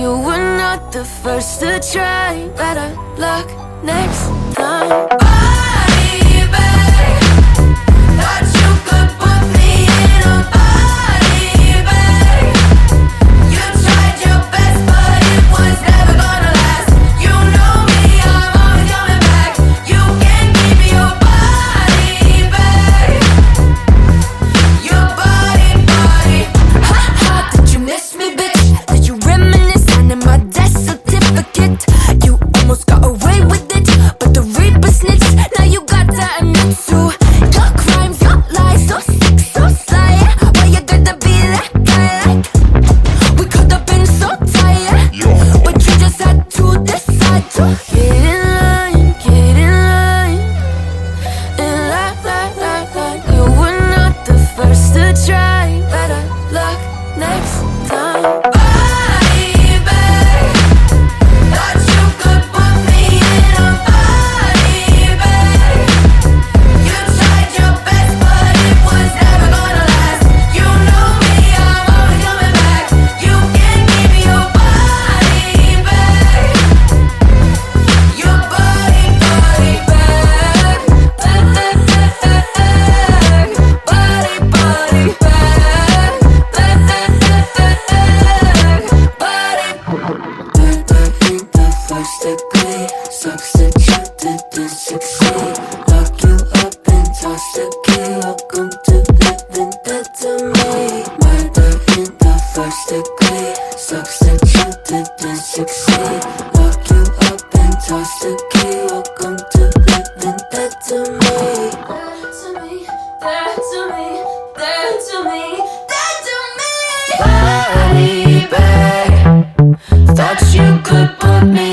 You were not the first to try. Better luck next time. Body bag. Thought you could put me in a body bag. You tried your best, but it was never gonna last. You know me, I'm always coming back. You can keep your body bag. Your body, body. Ha ha, did you miss me, bitch? Did you reminisce on my death certificate? You almost got away with it, but the Reaper snitched. Now you got to admit to your crimes, your lies, so sick, so sly. Why you gotta be that guy? Like we could have been so tired, but you just had to decide to get in line, get in line. And like you were not the first to try. Better luck next time. Body bag. Thought you could put me in a body bag. You tried your best, but it was never gonna last. You know me, I'm always coming back. You can keep your body bag. Your body, body bag. Body, body bag. Ain't the first degree. Sucks that you didn't succeed. Lock you up and toss the key. Welcome to living dead to me. Murder in the first degree. Sucks that you didn't succeed. Lock you up and toss the key. Welcome to living dead to me. Dead to me, dead to me, dead to me, dead to me. Body bag. Thought you could put me